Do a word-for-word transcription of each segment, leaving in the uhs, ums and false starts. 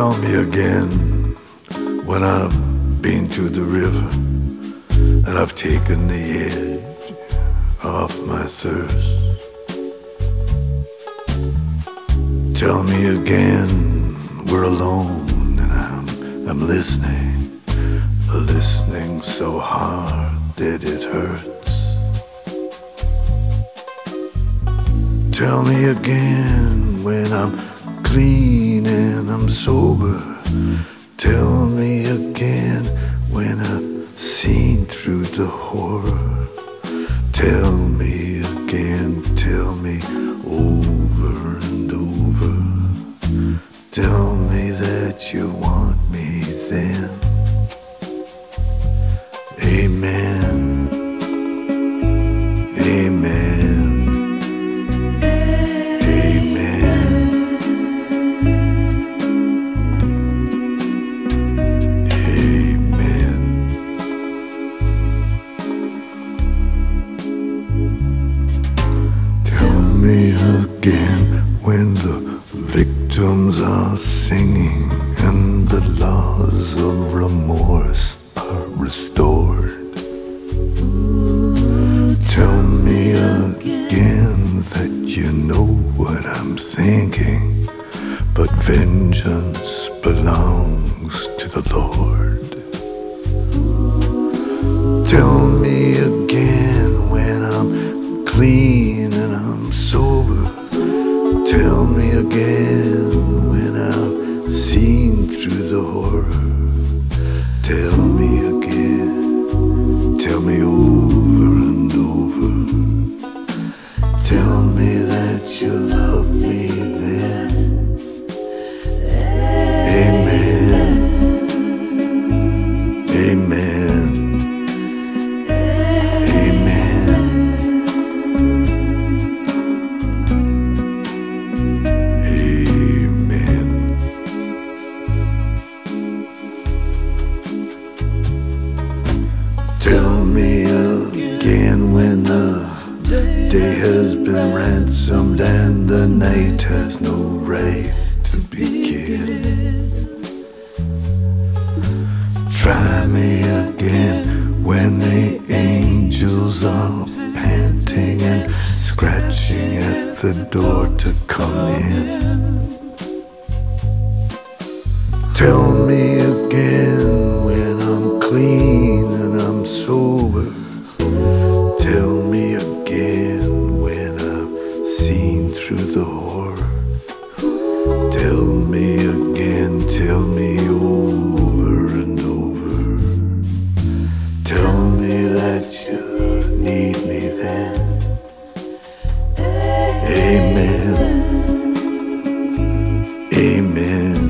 Tell me again when I've been to the river and I've taken the edge off my thirst. Tell me again we're alone and I'm, I'm listening, listening so hard that it hurts. Tell me again when I'm clean and I'm sober. Tell me again when I've seen through the horror. Tell me again, tell me over and over. Tell me that you want me then. Amen. Amen. Again when the victims are singing and the laws of remorse are restored. Tell me again that you know what I'm thinking, but vengeance belongs to the Lord. Tell me again when I'm clean and I'm sober. Tell me again when I've seen through the horror. Tell me again, tell me over and over. Tell me that you love me then. Amen. Amen. Tell me again when the day has been ransomed and the night has no right to begin. Try me again when the angels are panting and scratching at the door to come in. Tell me again when I'm clean and I'm sober. Tell me again when I've seen through the horror. Tell me again, tell me over and over. Tell me that you need me then. Amen. Amen.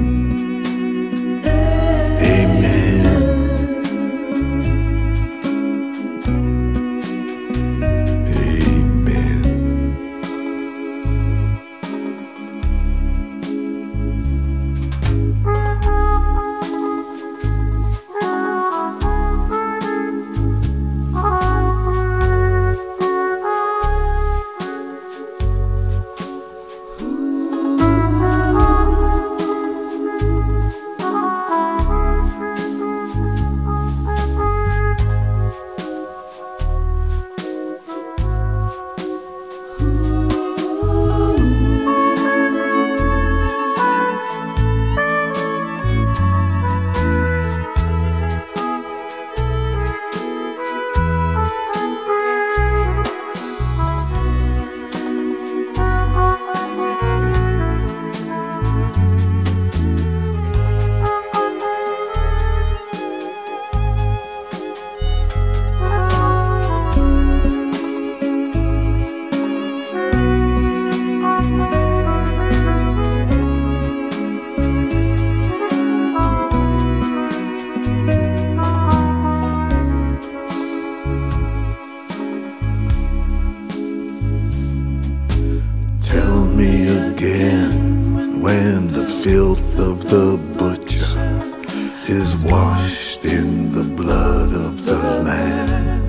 When the filth of the butcher is washed in the blood of the Lamb.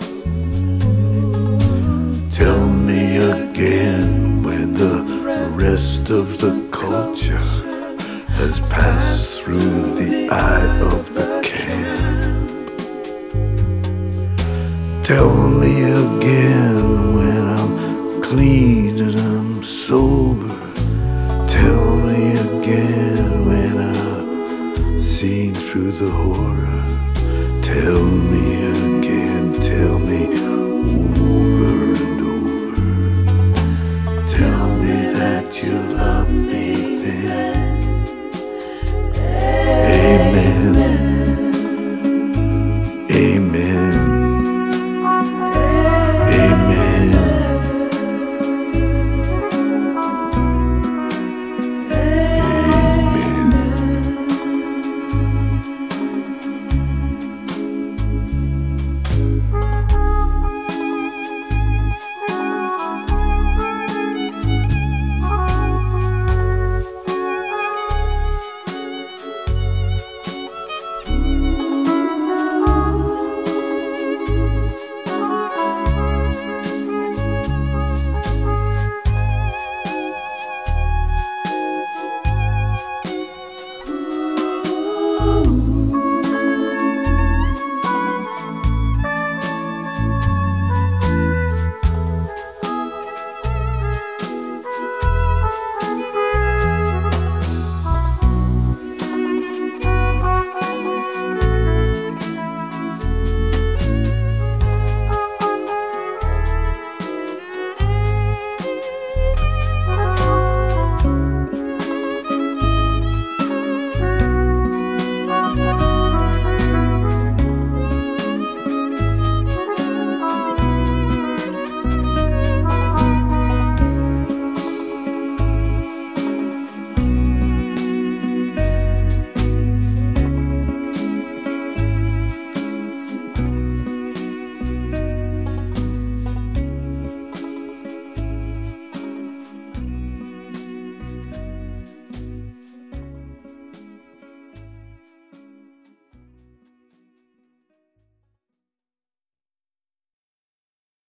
Tell me again when the rest of the culture has pass through the eye of the camp. Tell me again when I'm clean and I'm sober. Tell me again when I've seen through the horror. Tell me again, tell me